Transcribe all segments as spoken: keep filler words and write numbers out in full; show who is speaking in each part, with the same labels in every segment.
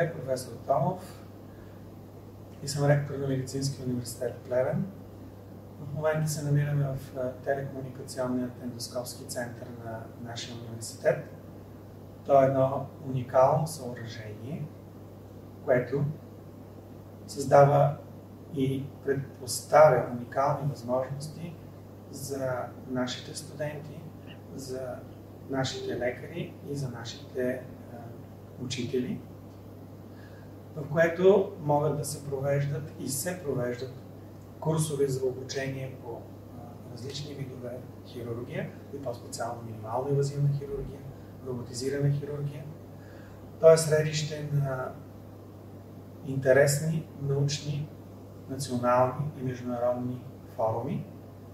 Speaker 1: Здравейте, професор Томов и съм ректор на Медицинския университет Плевен. В момента се намираме в телекомуникационният ендоскопски център на нашия университет. То е едно уникално съоръжение, което създава и предпоставя уникални възможности за нашите студенти, за нашите лекари и за нашите е, учители, в което могат да се провеждат и се провеждат курсове за обучение по е, различни видове хирургия и по-специално минимална инвазивна хирургия, роботизирана хирургия. То е средище на интересни научни, национални и международни форуми.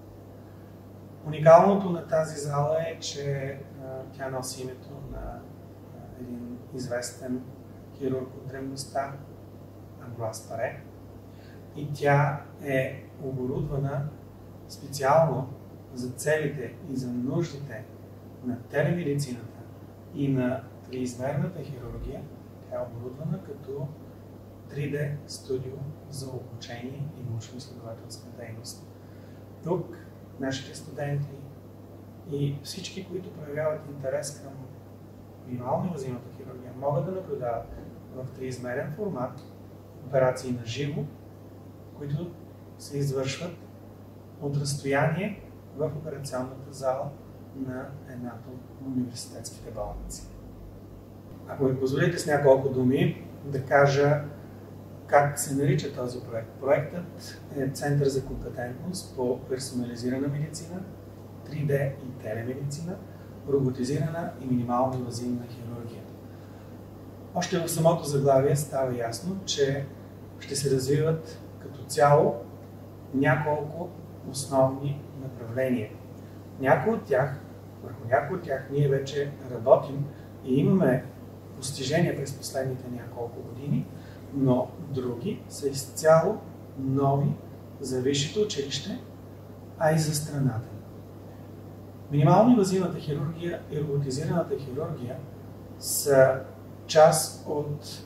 Speaker 1: Уникалното на тази зала е, че а, тя носи името на а, един известен хирург от древността, Амброаз Паре, и тя е оборудвана специално за целите и за нуждите на телемедицината и на триизмерната хирургия. Тя е оборудвана като три Д студио за обучение и научно-изследователска дейност. Тук нашите студенти и всички, които проявяват интерес към минимално инвазивната хирургия, могат да наблюдават в триизмерен формат операции на живо, които се извършват от разстояние в операционната зала на едната от университетските болници. Ако ми позволите с няколко думи да кажа как се нарича този проект. Проектът е Център за компетентност по персонализирана медицина, три Д и телемедицина, роботизирана и минимално инвазивна хирургия. Още в самото заглавие става ясно, че ще се развиват като цяло няколко основни направления. Някои от тях, върху някои от тях ние вече работим и имаме постижения през последните няколко години, но други са изцяло нови за висшето училище, а и за страната. Минимално инвазивната хирургия и роботизираната хирургия са част от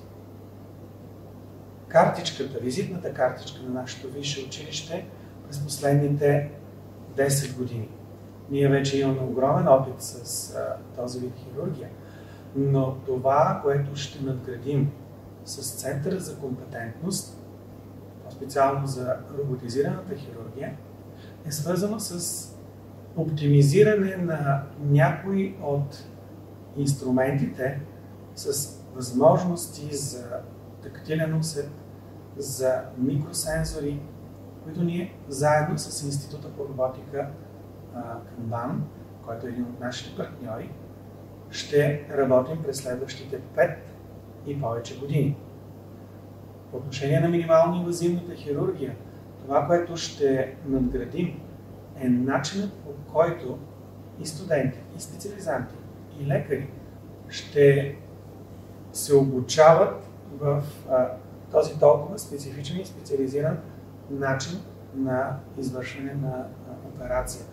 Speaker 1: картичката, визитната картичка на нашето висше училище през последните десет години. Ние вече имаме огромен опит с а, този вид хирургия, но това, което ще надградим с Центъра за компетентност, по-специално за роботизираната хирургия, е свързано с оптимизиране на някои от инструментите с възможности за тактилен усет, за микросензори, които ние заедно с Института по роботика към БАН, който е един от нашите партньори, ще работим през следващите пет и повече години. По отношение на минимално инвазивната хирургия, това, което ще надградим, е начинът, по който и студенти, и специализанти, и лекари ще се обучават в а, този толкова специфичен и специализиран начин на извършване на а, операция.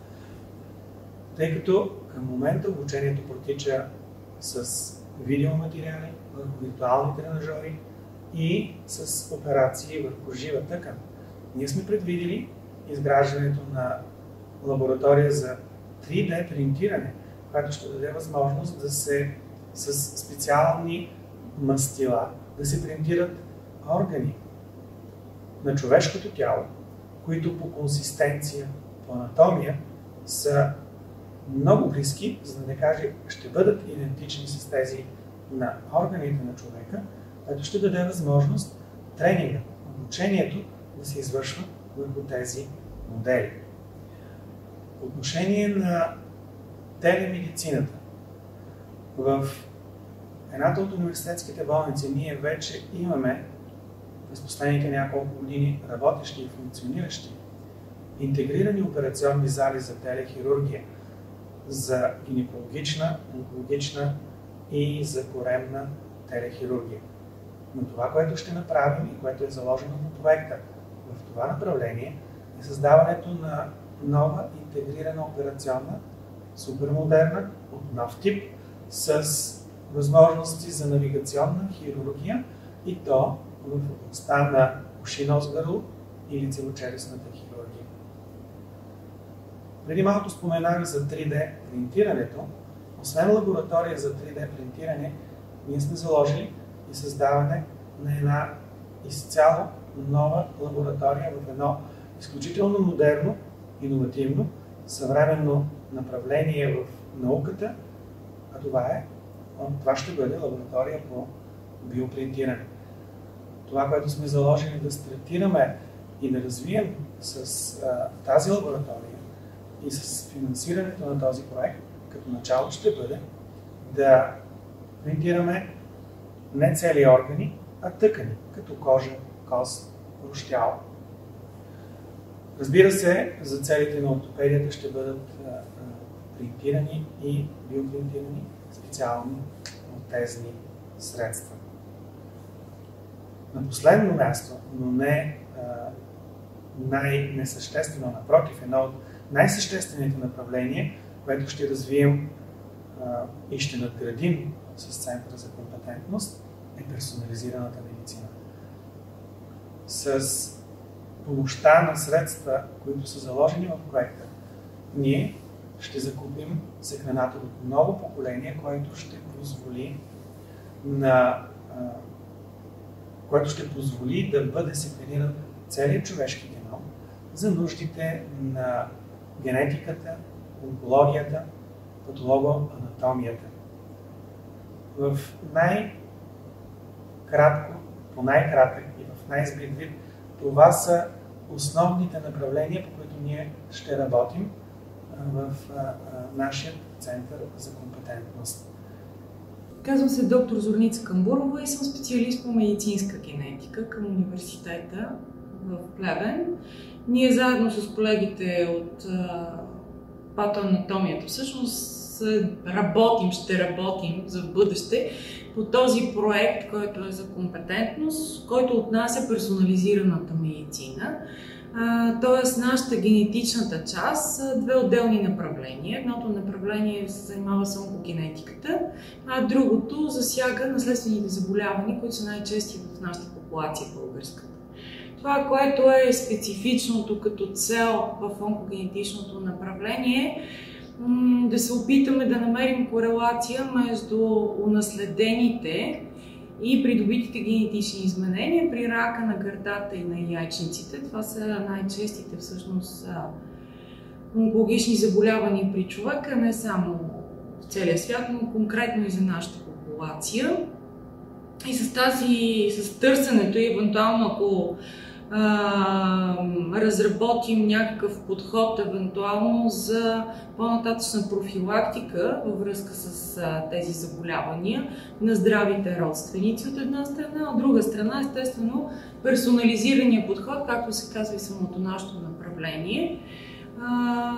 Speaker 1: Тъй като към момента обучението протича с видеоматериали върху виртуални тренажери и с операции върху жива тъкан. Ние сме предвидили изграждането на лаборатория за три Д принтиране, която ще даде възможност да се с специални мастила да се принтират органи на човешкото тяло, които по консистенция, по анатомия са много близки, за да не кажа, ще бъдат идентични с тези на органите на човека, което ще даде възможност тренинга, обучението да се извършва върху тези модели. По отношение на телемедицината, в едната от университетските болници ние вече имаме през последните няколко години работещи и функциониращи интегрирани операционни зали за телехирургия, за гинекологична, онкологична и за коремна телехирургия. Но това, което ще направим и което е заложено в проекта в това направление, е създаването на нова интегрирана операционна, супермодерна, от нов тип, с възможности за навигационна хирургия и то в областта на уши, нос, гърло и лицево-челюстната хирургия. Преди малко споменах за три Д принтирането. Освен лаборатория за три Д принтиране, ние сме заложили и създаване на една изцяло нова лаборатория в едно изключително модерно, иновативно, съвременно направление в науката, а това е, това ще бъде лаборатория по биопринтиране. Това, което сме заложили да стартираме и да развием с а, тази лаборатория и с финансирането на този проект, като начало ще бъде да принтираме не цели органи, а тъкани, като кожа, кост, рощяло. Разбира се, за целите на ортопедията ще бъдат а, а, принтирани и биопринтирани специални протезни средства. На последно място, но не най-несъществено, напротив, едно от най-съществените направления, което ще развием а, и ще надградим с Центъра за компетентност, е персонализираната медицина. С помощта на средства, които са заложени в проекта, ние ще закупим секвенатор от ново поколение, което ще позволи на а, което ще позволи да бъде секвениран целият човешки геном за нуждите на генетиката, онкологията, патологоанатомията. В най-кратко, по най-кратък и в най-избит вид, това са основните направления, по които ние ще работим в нашия Център за компетентност.
Speaker 2: Казвам се доктор Зорница Камбурова и съм специалист по медицинска генетика към университета в Плевен. Ние заедно с колегите от патоанатомията всъщност работим, ще работим за бъдеще по този проект, който е за компетентност, който отнася персонализираната медицина. Тоест, нашата генетичната част са две отделни направления. Едното направление се занимава с онкогенетиката, а другото засяга наследствените заболявания, които са най-чести в нашата популация българската. Това, което е специфичното като цел в онкогенетичното направление, да се опитаме да намерим корелация между унаследените и придобитите генетични изменения при рака на гърдата и на яйчниците. Това са най-честите всъщност онкологични заболявания при човека, не само в целия свят, но конкретно и за нашата популация. И с тази, с търсенето и евентуално ако а, разработим някакъв подход евентуално за по-нататъчна профилактика във връзка с а, тези заболявания на здравите родственици от една страна, от друга страна естествено персонализирания подход, както се казва и самото нашето направление, а,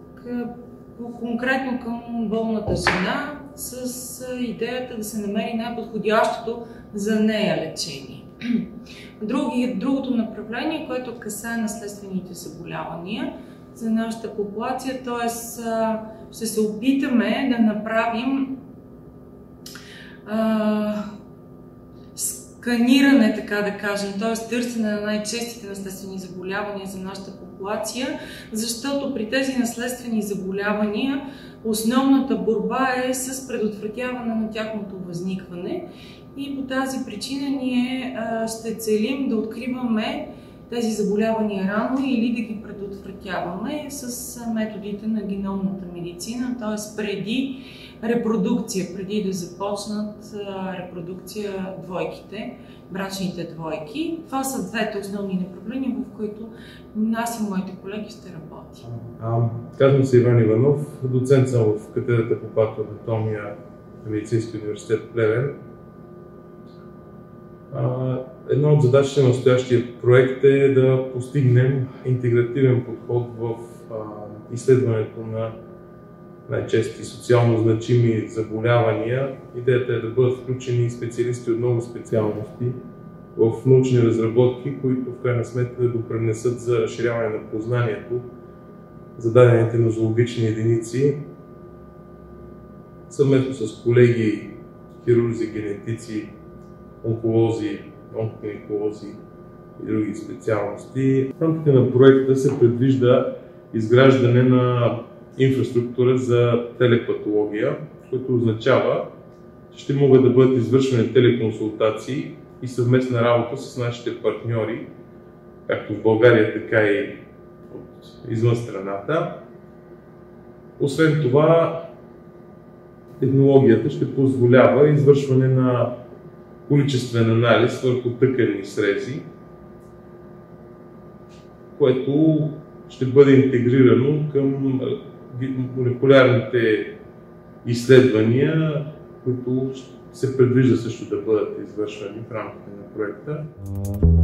Speaker 2: конкретно към болната жена с идеята да се намери най-подходящото за нея лечение. Други, другото направление, което касае наследствените заболявания за нашата популация, т.е. ще се опитаме да направим а, сканиране, така да кажем, т.е. търсене на най-честите наследствени заболявания за нашата популация, защото при тези наследствени заболявания основната борба е с предотвратяване на тяхното възникване и по тази причина ние а, ще целим да откриваме тези заболявания рано или да ги предотвратяваме с а, методите на геномната медицина, т.е. преди репродукция, преди да започнат а, репродукция двойките, брачните двойки. Това са двете основни направления, в които аз и моите колеги ще работим.
Speaker 3: Казвам се Иван Иванов, доцент съм в катедрата по патоанатомия на Медицинския университет Плевен. Една от задачите на настоящия проект е да постигнем интегративен подход в изследването на най-чести социално значими заболявания. Идеята е да бъдат включени специалисти от много специалности в научни разработки, които в крайна сметка да допринесат за разширяване на познанието за дадените нозологични единици. Съвместно с колеги, хирурзи, генетици, онколози, онкогинеколози и други специалности. В рамките на проекта се предвижда изграждане на инфраструктура за телепатология, което означава, че ще могат да бъдат извършвани телеконсултации и съвместна работа с нашите партньори, както в България, така и от извън страната. Освен това, технологията ще позволява извършване на количествен анализ върху тъканни срези, което ще бъде интегрирано към молекулярните изследвания, които се предвижда също да бъдат извършвани в рамките на проекта.